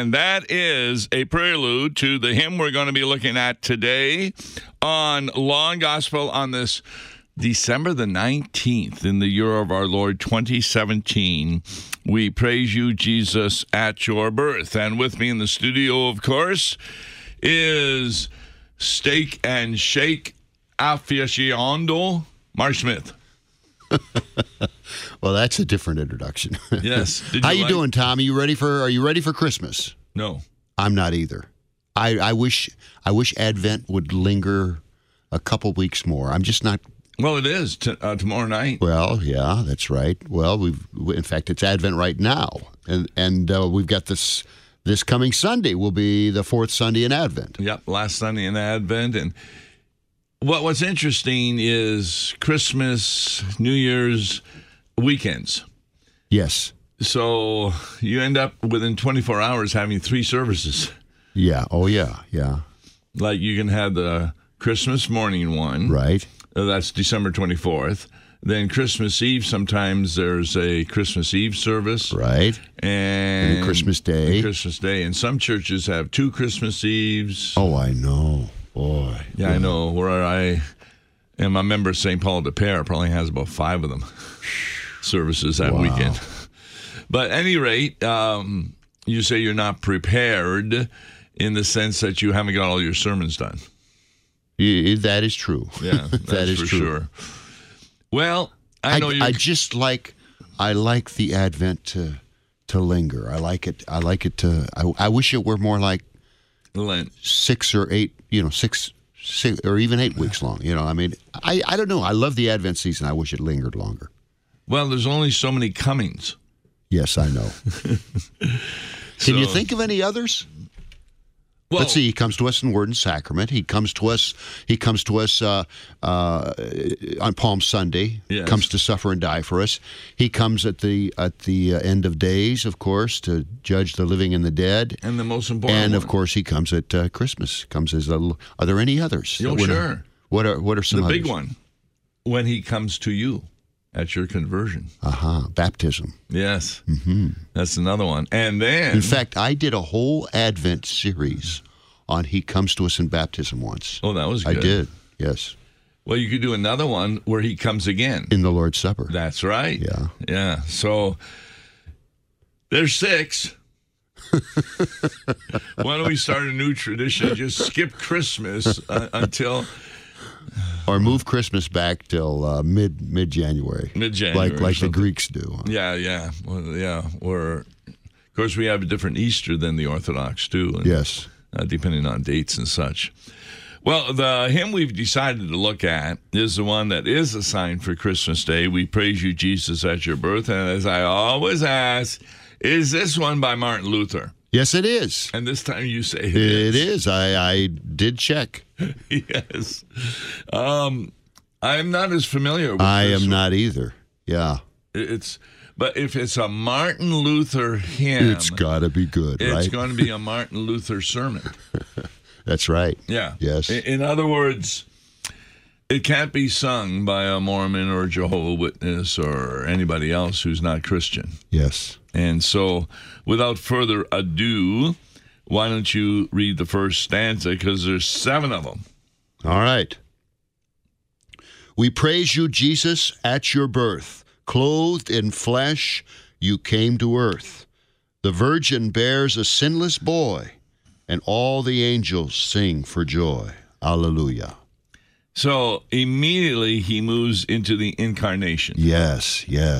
And that is a prelude to the hymn we're going to be looking at today on Law and Gospel on this December the 19th in the year of our Lord 2017. We praise you, Jesus, at your birth. And with me in the studio, of course, is Steak and Shake aficionado, Mark Smith. Well, that's a different introduction. Yes. How you doing, Tom? Are you ready for Christmas? No. I'm not either. I wish Advent would linger a couple weeks more. I'm just not. Well, it is tomorrow night. Well, yeah, that's right. Well, in fact, it's Advent right now, and we've got this coming Sunday will be the fourth Sunday in Advent. Yep, last Sunday in Advent. And what's interesting is Christmas, New Year's weekends. Yes. So you end up within 24 hours having 3 services. Yeah. Oh, yeah. Yeah. Like you can have the Christmas morning one. Right. That's December 24th. Then Christmas Eve, sometimes there's a Christmas Eve service. Right. And Christmas Day. Christmas Day. And some churches have 2 Christmas Eves. Oh, I know. Boy. Yeah, I know. Where I am a member of St. Paul de Pere probably has about 5 of them services that weekend. But at any rate, you say you're not prepared in the sense that you haven't got all your sermons done. That is true. Yeah, that is for true. Sure. Well, I know I just like the Advent to linger. I like it. I wish it were more like Lent. 6 or 8. Six or even 8 weeks long. I mean, I don't know. I love the Advent season. I wish it lingered longer. Well, there's only so many comings. Yes, I know. Can you think of any others? Well, let's see. He comes to us in Word and Sacrament. He comes to us on Palm Sunday. Yes. Comes to suffer and die for us. He comes at the end of days, of course, to judge the living and the dead. And the most important. And one. of course, he comes at Christmas. Comes as are there any others? Oh, sure. What are some the others? big one? When he comes to you at your conversion. Baptism. Yes. Mm-hmm. That's another one. And then, in fact, I did a whole Advent series on He Comes to Us in Baptism once. Oh, that was good. I did. Yes. Well, you could do another one where he comes again. In the Lord's Supper. That's right. Yeah. Yeah. So there's 6. Why don't we start a new tradition? Just skip Christmas until... Or move Christmas back till mid-January. Mid-January. Like the Greeks do. Yeah. Well, yeah. Of course, we have a different Easter than the Orthodox, too. And, yes. Depending on dates and such. Well, the hymn we've decided to look at is the one that is assigned for Christmas Day. We praise you, Jesus, at your birth. And as I always ask, is this one by Martin Luther? Yes, it is. And this time you say it is. I did check. Yes. I'm not as familiar with I this am one. not either. Yeah. But if it's a Martin Luther hymn, it's got to be good, right? It's going to be a Martin Luther sermon. That's right. Yeah. Yes. In other words, it can't be sung by a Mormon or Jehovah's Witness or anybody else who's not Christian. Yes. And so, without further ado, why don't you read the first stanza, because there's 7 of them. All right. We praise you, Jesus, at your birth. Clothed in flesh, you came to earth. The Virgin bears a sinless boy, and all the angels sing for joy. Alleluia. So immediately he moves into the incarnation. Yes. Yeah.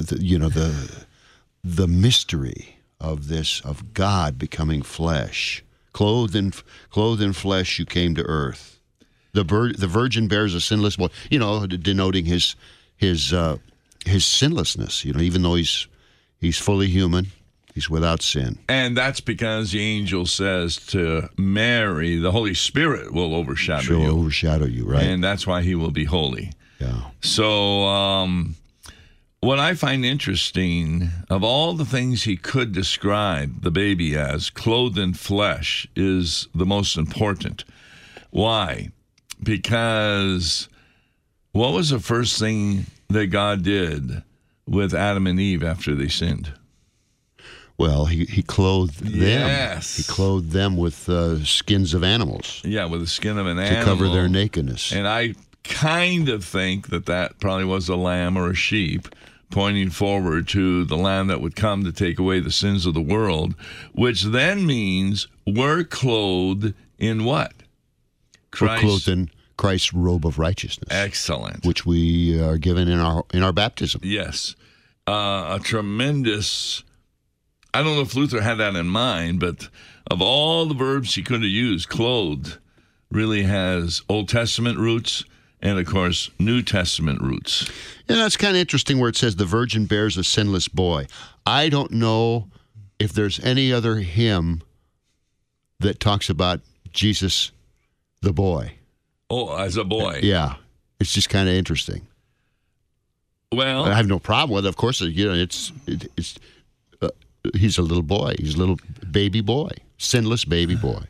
The mystery of this, of God becoming flesh, clothed in flesh, you came to earth. The Virgin bears a sinless boy. Denoting his sinlessness. Even though he's fully human, he's without sin. And that's because the angel says to Mary, the Holy Spirit will overshadow you. She'll overshadow you, right? And that's why he will be holy. Yeah. So what I find interesting, of all the things he could describe the baby as, clothed in flesh is the most important. Why? Because what was the first thing that God did with Adam and Eve after they sinned? Well, he clothed them. Yes. He clothed them with skins of animals Yeah, with the skin of an to animal. cover their nakedness. And I kind of think that probably was a lamb or a sheep, pointing forward to the Lamb that would come to take away the sins of the world, which then means we're clothed in what? We're clothed in Christ's robe of righteousness. Excellent. Which we are given in our baptism. Yes. A tremendous, I don't know if Luther had that in mind, but of all the verbs he could have used, clothed really has Old Testament roots and, of course, New Testament roots. Yeah, that's kind of interesting where it says the virgin bears a sinless boy. I don't know if there's any other hymn that talks about Jesus, the boy. Oh, as a boy. Yeah. It's just kind of interesting. Well, I have no problem with it. Of course, it's he's a little boy. He's a little baby boy, sinless baby boy.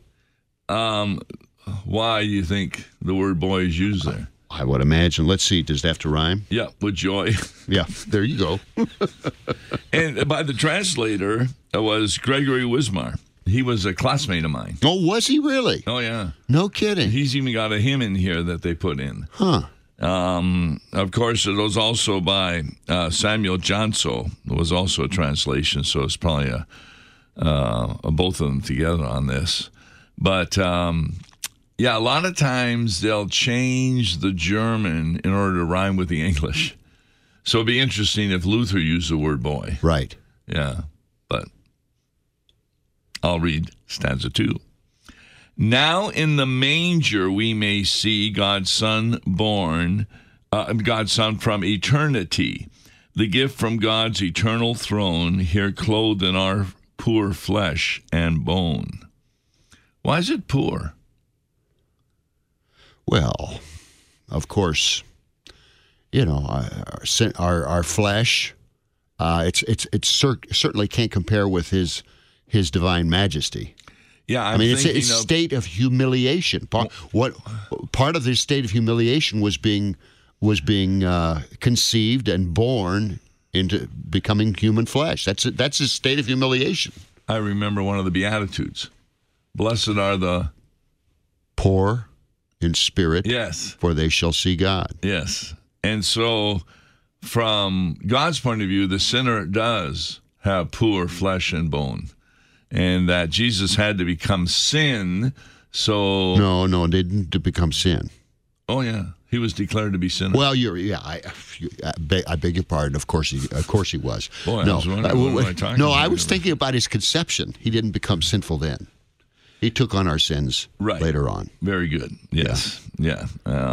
Why do you think the word boy is used there? I would imagine. Let's see. Does it have to rhyme? Yeah, with joy. Yeah, there you go. And by the translator was Gregory Wismar. He was a classmate of mine. Oh, was he really? Oh, yeah. No kidding. He's even got a hymn in here that they put in. Huh. Of course, it was also by Samuel Johnson. It was also a translation, so it's probably both of them together on this. But, yeah, a lot of times they'll change the German in order to rhyme with the English. So it'd be interesting if Luther used the word boy. Right. Yeah, but I'll read stanza 2. Now in the manger we may see God's Son born, God's Son from eternity, the gift from God's eternal throne, here clothed in our poor flesh and bone. Why is it poor? Well, of course, our flesh, it certainly can't compare with his divine majesty. Yeah, it's a state of humiliation. Part of this state of humiliation was being conceived and born into becoming human flesh. That's a state of humiliation. I remember one of the Beatitudes. Blessed are the poor in spirit, yes, for they shall see God. Yes. And so from God's point of view, the sinner does have poor flesh and bone. And that Jesus had to become sin, so... No, they didn't become sin. Oh, yeah. He was declared to be sinner. Well, I beg your pardon. Of course he was. Boy, I was thinking about his conception. He didn't become sinful then. He took on our sins later on. Very good. Yes. Yeah.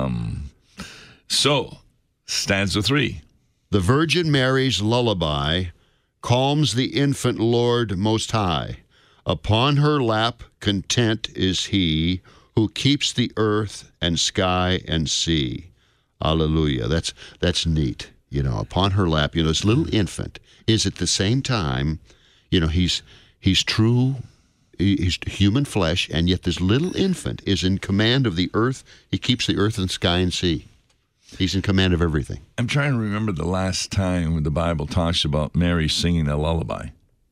So, stanza 3. The Virgin Mary's lullaby calms the infant Lord Most High. Upon her lap content is he who keeps the earth and sky and sea. Hallelujah. That's neat. Upon her lap, this little infant is at the same time, he's true. He's human flesh, and yet this little infant is in command of the earth. He keeps the earth and sky and sea. He's in command of everything. I'm trying to remember the last time when the Bible talks about Mary singing a lullaby.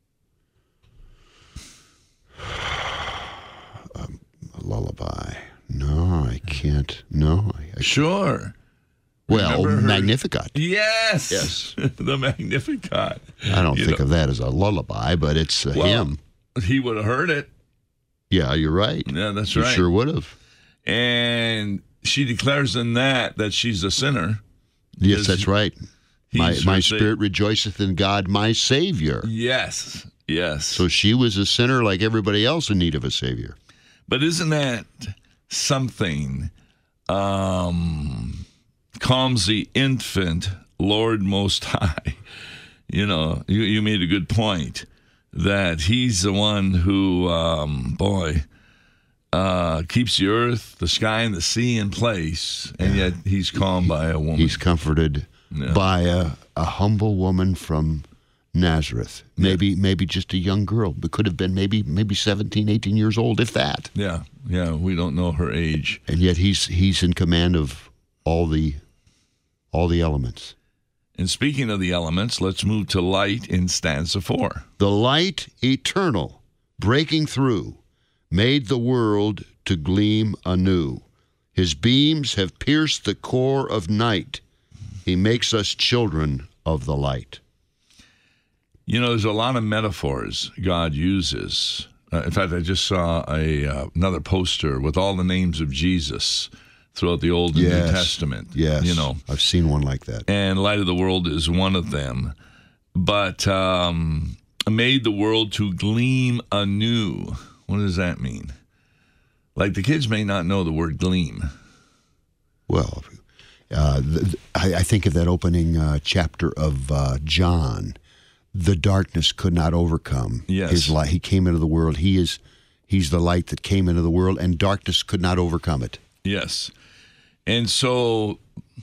A lullaby. No, I can't. No. Sure. Well, Magnificat. Yes. Yes. The Magnificat. I don't think of that as a lullaby, but it's a hymn. He would have heard it. Yeah, you're right. Yeah, that's right. He sure would have. And she declares in that she's a sinner. Yes, that's right. My spirit rejoiceth in God, my Savior. Yes, yes. So she was a sinner like everybody else in need of a Savior. But isn't that something? Calms the infant Lord Most High. You made a good point that he's the one who, keeps the earth, the sky, and the sea in place, and yet he's calmed by a woman. He's comforted by a humble woman from Nazareth. Maybe just a young girl, but could have been maybe 17, 18 years old, if that. Yeah, we don't know her age. And yet he's in command of all the elements. And speaking of the elements, let's move to light in stanza 4. The light eternal, breaking through, made the world to gleam anew. His beams have pierced the core of night. He makes us children of the light. You know, there's a lot of metaphors God uses. In fact, I just saw another poster with all the names of Jesus throughout the Old and New Testament. Yes, you know, I've seen one like that. And light of the world is one of them. But made the world to gleam anew. What does that mean? Like, the kids may not know the word gleam. Well, I think of that opening chapter of John. The darkness could not overcome his light. He came into the world. He's the light that came into the world, and darkness could not overcome it. Yes. And so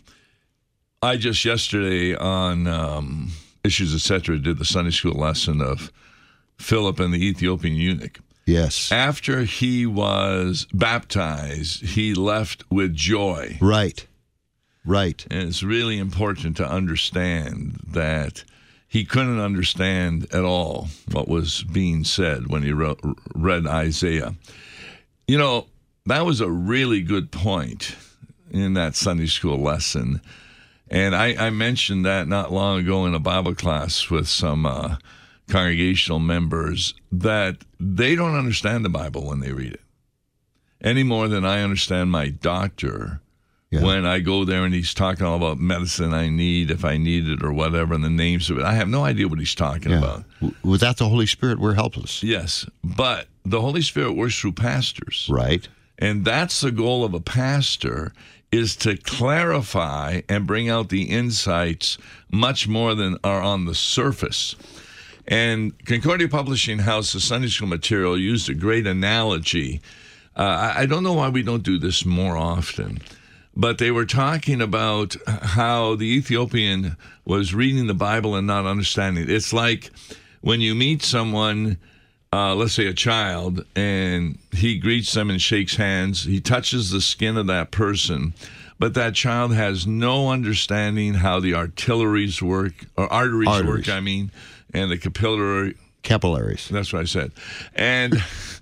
I just yesterday on Issues, Etc., did the Sunday school lesson of Philip and the Ethiopian eunuch. Yes. After he was baptized, he left with joy. Right. Right. And it's really important to understand that he couldn't understand at all what was being said when he read Isaiah. You know, that was a really good point in that Sunday school lesson. And I mentioned that not long ago in a Bible class with some congregational members, that they don't understand the Bible when they read it any more than I understand my doctor when I go there and he's talking all about medicine I need, if I need it or whatever, and the names of it. I have no idea what he's talking about. Without the Holy Spirit, we're helpless. Yes, but the Holy Spirit works through pastors. Right. And that's the goal of a pastor, is to clarify and bring out the insights much more than are on the surface. And Concordia Publishing House, the Sunday school material, used a great analogy. I don't know why we don't do this more often, but they were talking about how the Ethiopian was reading the Bible and not understanding it. It's like when you meet someone, let's say a child, and he greets them and shakes hands, he touches the skin of that person, but that child has no understanding how the arteries work, and the capillaries. That's what I said. And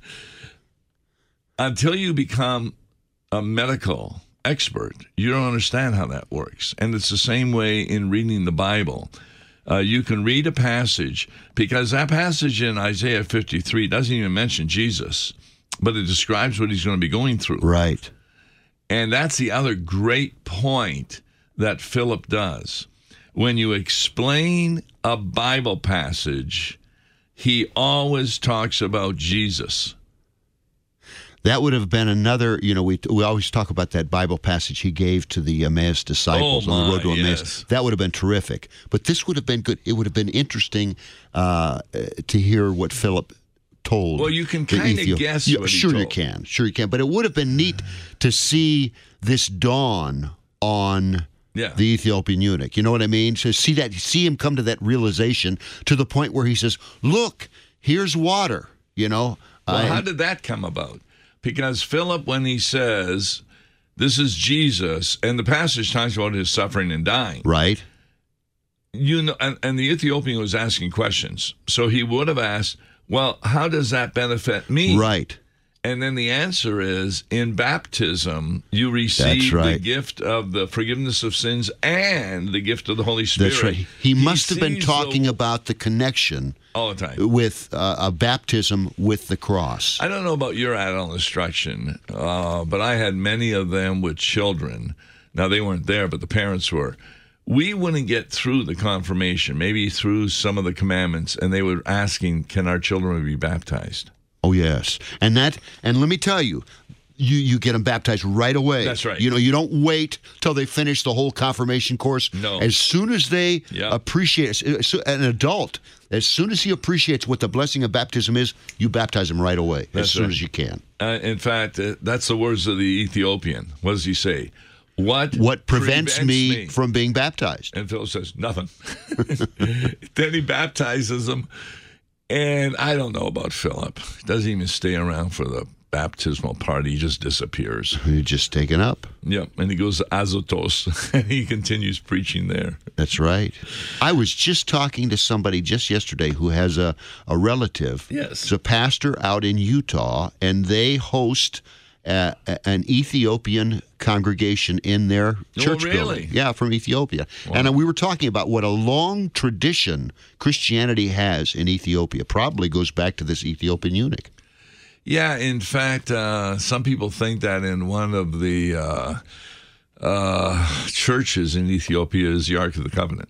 until you become a medical expert, you don't understand how that works. And it's the same way in reading the Bible. You can read a passage, because that passage in Isaiah 53 doesn't even mention Jesus, but it describes what he's going to be going through. Right. And that's the other great point that Philip does. When you explain a Bible passage, he always talks about Jesus. That would have been another, we always talk about that Bible passage he gave to the Emmaus disciples on the road to Emmaus. Yes. That would have been terrific. But this would have been good. It would have been interesting to hear what Philip told. Well, you can kind of guess what he told. Sure you can. But it would have been neat to see this dawn on the Ethiopian eunuch. You know what I mean? So see him come to that realization, to the point where he says, look, here's water, Well, how did that come about? Because Philip, when he says, this is Jesus, and the passage talks about his suffering and dying. Right. And the Ethiopian was asking questions. So he would have asked, well, how does that benefit me? Right. And then the answer is, in baptism, you receive the gift of the forgiveness of sins and the gift of the Holy Spirit. That's right. He must have been talking about the connection all the time with a baptism with the cross. I don't know about your adult instruction, but I had many of them with children. Now, they weren't there, but the parents were. We wouldn't get through the confirmation, maybe through some of the commandments, and they were asking, can our children be baptized? Oh, yes. And let me tell you, you get them baptized right away. That's right. You don't wait till they finish the whole confirmation course. No. As soon as they appreciate it, an adult, as soon as he appreciates what the blessing of baptism is, you baptize him right away, as soon as you can. In fact, that's the words of the Ethiopian. What does he say? What prevents me from being baptized? And Philip says, nothing. Then he baptizes them. And I don't know about Philip. He doesn't even stay around for the baptismal part, he just disappears. You're just taken up. Yep, and he goes to Azotos, and he continues preaching there. That's right. I was just talking to somebody just yesterday who has a relative. Yes. It's a pastor out in Utah, and they host an Ethiopian congregation in their church really? building. Yeah, from Ethiopia. Wow. And we were talking about what a long tradition Christianity has in Ethiopia. Probably goes back to this Ethiopian eunuch. Yeah, in fact, some people think that in one of the churches in Ethiopia is the Ark of the Covenant.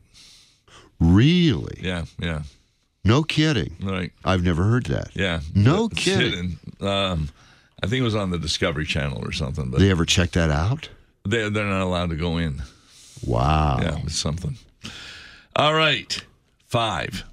Really? Yeah. No kidding. Right. I've never heard that. Yeah. No kidding. I think it was on the Discovery Channel or something. But they ever check that out? They're not allowed to go in. Wow. Yeah, it's something. All right. 5.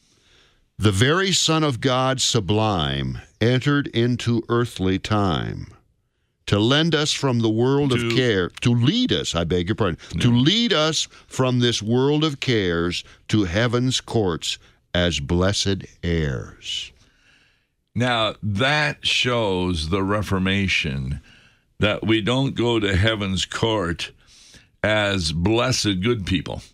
The very Son of God sublime entered into earthly time to lend us from the world of care, to lead us, I beg your pardon, to lead us from this world of cares to heaven's courts as blessed heirs. Now, that shows the Reformation, that we don't go to heaven's court as blessed good people.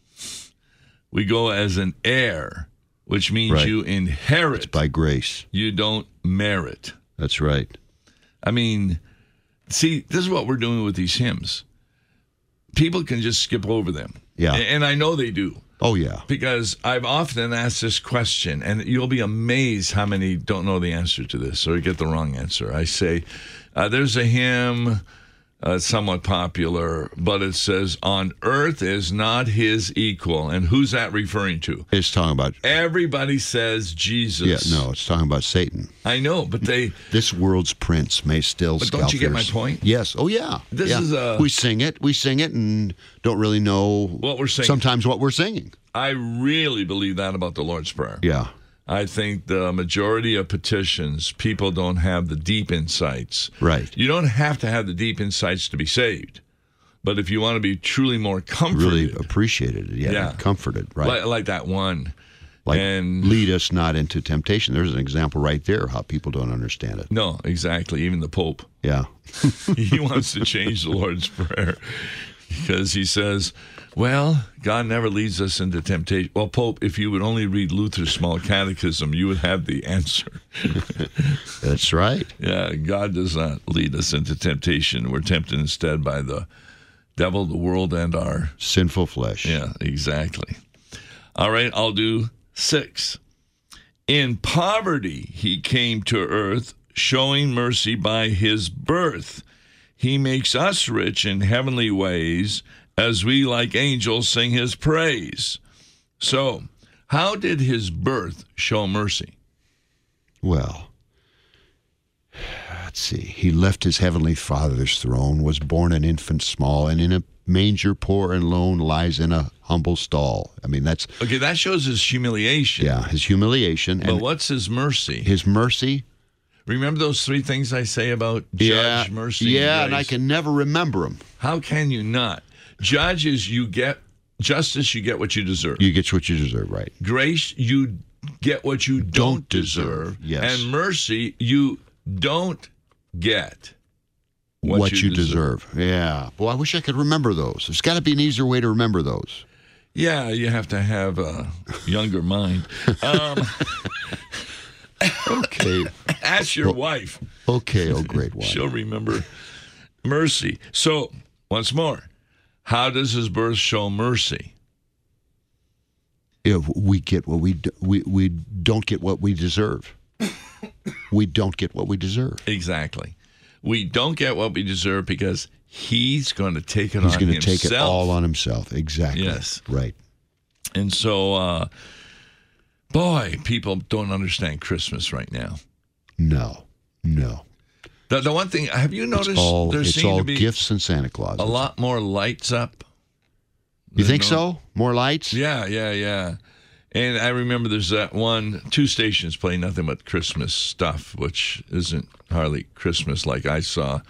We go as an heir, which means you inherit. It's by grace. You don't merit. That's right. I mean, see, this is what we're doing with these hymns. People can just skip over them. Yeah. And I know they do. Oh, yeah. Because I've often asked this question, and you'll be amazed how many don't know the answer to this or get the wrong answer. I say, there's a hymn, somewhat popular, but it says, on earth is not his equal. And who's that referring to? It's talking about... Everybody says Jesus. Yeah, no, it's talking about Satan. I know, but they... This world's prince may still But don't you get my point? Yes. Oh, yeah. This is a... We sing it, and don't really know... What we're singing. Sometimes what we're singing. I really believe that about the Lord's Prayer. Yeah. I think the majority of petitions, people don't have the deep insights. Right. You don't have to have the deep insights to be saved. But if you want to be truly more comforted. Really appreciated. Yeah. Comforted. Right. Like that one. And lead us not into temptation. There's an example right there how people don't understand it. No, exactly. Even the Pope. Yeah. He wants to change the Lord's Prayer because he says, well, God never leads us into temptation. Well, Pope, if you would only read Luther's Small Catechism, you would have the answer. That's right. Yeah, God does not lead us into temptation. We're tempted instead by the devil, the world, and our sinful flesh. Yeah, exactly. All right, I'll do 6. In poverty he came to earth, showing mercy by his birth. He makes us rich in heavenly ways, as we like angels sing his praise. So, how did his birth show mercy? Well, let's see. He left his heavenly Father's throne, was born an infant small, and in a manger poor and lone lies in a humble stall. I mean, that's... Okay, that shows his humiliation. Yeah, his humiliation. But what's his mercy? His mercy... Remember those 3 things I say about judge, mercy, yeah, and I can never remember them. How can you not? Judge is you get justice, you get what you deserve. You get what you deserve, right. Grace, you get what you don't deserve. Yes. And mercy, you don't get what you deserve. Yeah. Well, I wish I could remember those. There's got to be an easier way to remember those. Yeah, you have to have a younger mind. Okay. Ask your wife. Okay, oh great one. She'll remember mercy. So, once more, how does his birth show mercy? If we get what we don't get what we deserve. We don't get what we deserve. Exactly. We don't get what we deserve because he's going to take it on himself. He's going to take it all on himself. Exactly. Yes. Right. And so, boy, people don't understand Christmas right now. No. The one thing, have you noticed there it's seem all to be gifts and Santa Claus. A lot more lights up? You think so? More lights? Yeah. And I remember there's that 2 stations playing nothing but Christmas stuff, which isn't hardly Christmas like I saw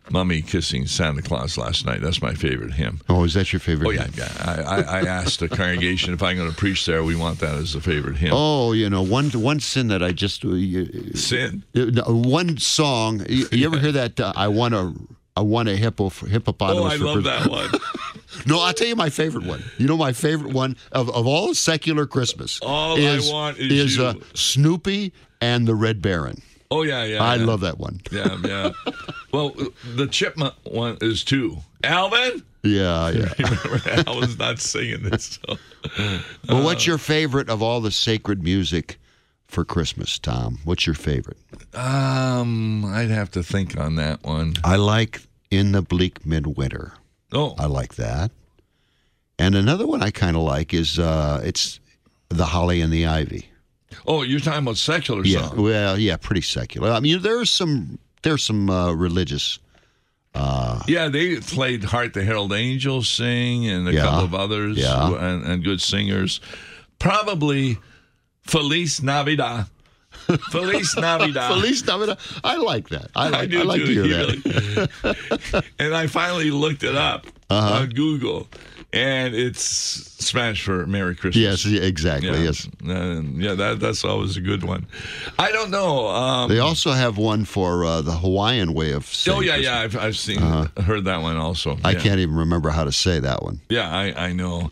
Mummy Kissing Santa Claus last night. That's my favorite hymn. Oh, is that your favorite? Oh, yeah. I asked the congregation if I'm going to preach there, we want that as a favorite hymn. Oh, one sin that I just... Sin? One song. You ever hear that, I want a hippopotamus? Oh, I love that one. No, I'll tell you my favorite one. You know my favorite one of all secular Christmas? All I want is you. Snoopy and the Red Baron. Oh, yeah. I love that one. Yeah. Well, the Chipmunk one is too. Alvin? Yeah. Remember, Alvin's not singing this. So. Well, what's your favorite of all the sacred music for Christmas, Tom? What's your favorite? I'd have to think on that one. I like In the Bleak Midwinter. Oh. I like that. And another one I kind of like is it's The Holly and the Ivy. Oh, you're talking about secular Yeah, songs. well, yeah, pretty secular. I mean, there's some religious. Yeah, they played "Heart the Herald Angels Sing" and a couple of others, and good singers. Probably "Feliz Navidad." Feliz Navidad. Feliz Navidad. I like that. I like to hear that. And I finally looked it up on Google, and it's Spanish for Merry Christmas. Yes, exactly. Yes. That's always a good one. I don't know. They also have one for the Hawaiian way of saying Christmas. I've seen, heard that one also. I can't even remember how to say that one. Yeah, I know.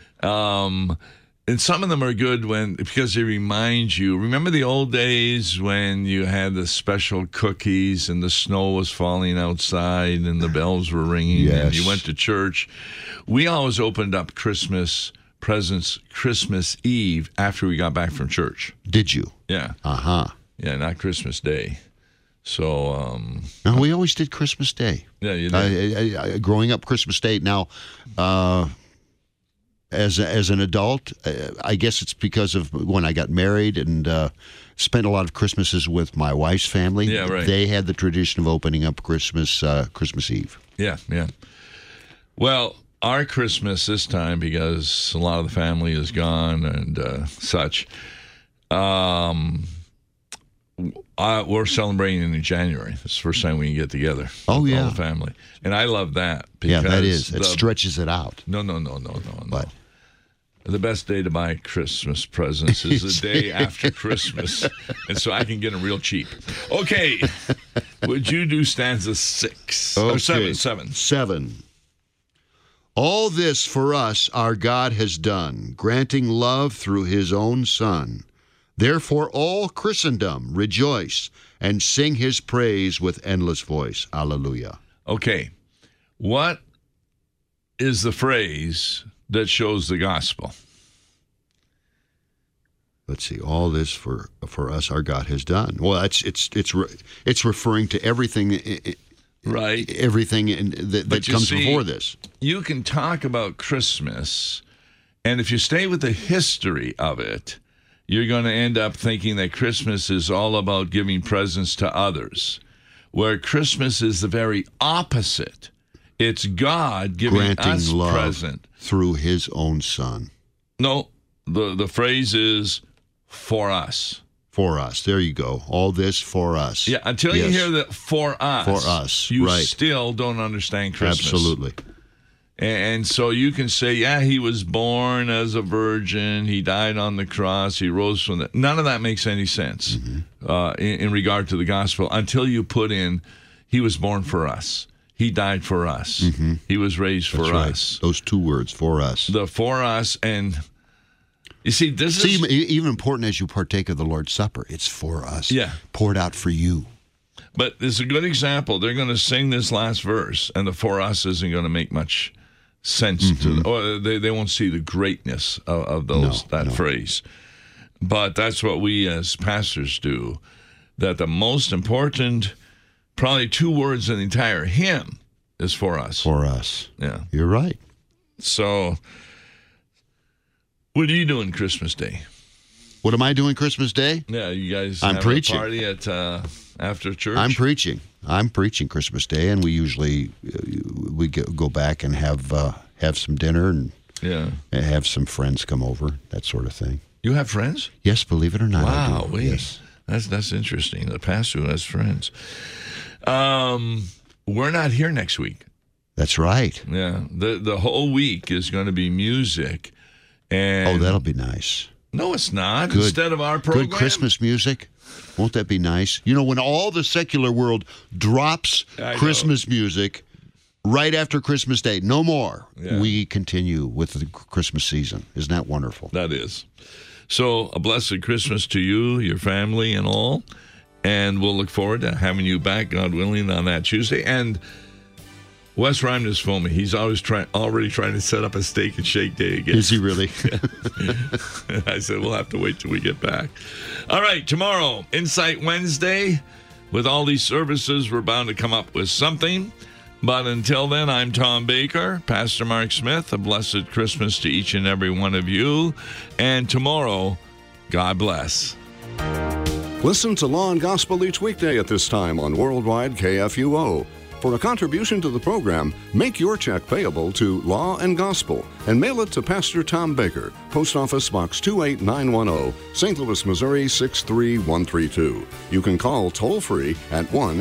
And some of them are good because they remind you. Remember the old days when you had the special cookies and the snow was falling outside and the bells were ringing and you went to church. We always opened up Christmas presents Christmas Eve after we got back from church. Did you? Yeah. Yeah, not Christmas Day. So. No, we always did Christmas Day. Yeah, you did. Growing up, Christmas Day. Now. As an adult, I guess it's because of when I got married and spent a lot of Christmases with my wife's family. Yeah, right. They had the tradition of opening up Christmas Eve. Yeah. Well, our Christmas this time, because a lot of the family is gone and such, we're celebrating in January. It's the first time we can get together. Oh, with yeah. all the family. And I love that. Because that is. It stretches it out. No. But the best day to buy Christmas presents is the day after Christmas. And so I can get them real cheap. Okay. Would you do stanza 6? Okay. Or 7? 7. All this for us our God has done, granting love through his own Son. Therefore all Christendom rejoice and sing his praise with endless voice. Alleluia. Okay. What is the phrase that shows the gospel? Let's see. All this for us our God has done. Well, it's referring to everything. Right. Everything that comes before this. You can talk about Christmas, and if you stay with the history of it, you're going to end up thinking that Christmas is all about giving presents to others, where Christmas is the very opposite. It's God giving granting us love present through his own Son. No, the phrase is for us. For us. There you go. All this for us. Yeah, until you hear that for us, you still don't understand Christmas. Absolutely. And so you can say, yeah, he was born as a virgin, he died on the cross, he rose from the... None of that makes any sense in regard to the gospel until you put in, he was born for us. He died for us. He was raised for us. Those two words, for us. The for us, and you see, this is... even important as you partake of the Lord's Supper, it's for us. Yeah. Poured out for you. But it's a good example. They're going to sing this last verse, and the for us isn't going to make much sense to them. Or they won't see the greatness of that phrase. But that's what we as pastors do. That the most important, probably 2 words in the entire hymn is for us. For us. Yeah. You're right. So, what are you doing Christmas Day? What am I doing Christmas Day? Yeah, you guys I'm have preaching. a party at after church? I'm preaching Christmas Day, and we usually we go back and have some dinner and have some friends come over, that sort of thing. You have friends? Yes, believe it or not. Wow, I do. Yes. That's interesting. The pastor has friends. we're not here next week. That's right. Yeah, the whole week is going to be music. And that'll be nice. No, it's not. Good. Instead of our program. Good Christmas music. Won't that be nice? You know, when all the secular world drops Christmas music right after Christmas Day, no more, we continue with the Christmas season. Isn't that wonderful? That is. So a blessed Christmas to you, your family, and all. And we'll look forward to having you back, God willing, on that Tuesday. And Wes Rhyme just phoned me. He's already trying to set up a steak and shake day again. Is he really? I said, we'll have to wait till we get back. All right, tomorrow, Insight Wednesday. With all these services, we're bound to come up with something. But until then, I'm Tom Baker, Pastor Mark Smith. A blessed Christmas to each and every one of you. And tomorrow, God bless. Listen to Law and Gospel each weekday at this time on Worldwide KFUO. For a contribution to the program, make your check payable to Law and Gospel and mail it to Pastor Tom Baker, Post Office Box 28910, St. Louis, Missouri 63132. You can call toll-free at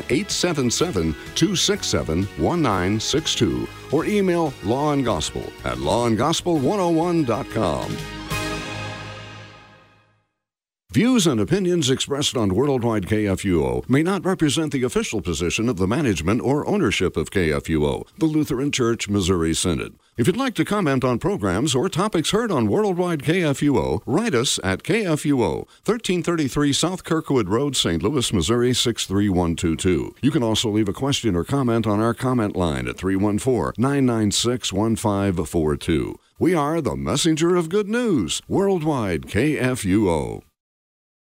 1-877-267-1962 or email lawandgospel@lawandgospel101.com. Views and opinions expressed on Worldwide KFUO may not represent the official position of the management or ownership of KFUO, the Lutheran Church Missouri Synod. If you'd like to comment on programs or topics heard on Worldwide KFUO, write us at KFUO, 1333 South Kirkwood Road, St. Louis, Missouri 63122. You can also leave a question or comment on our comment line at 314-996-1542. We are the messenger of good news, Worldwide KFUO.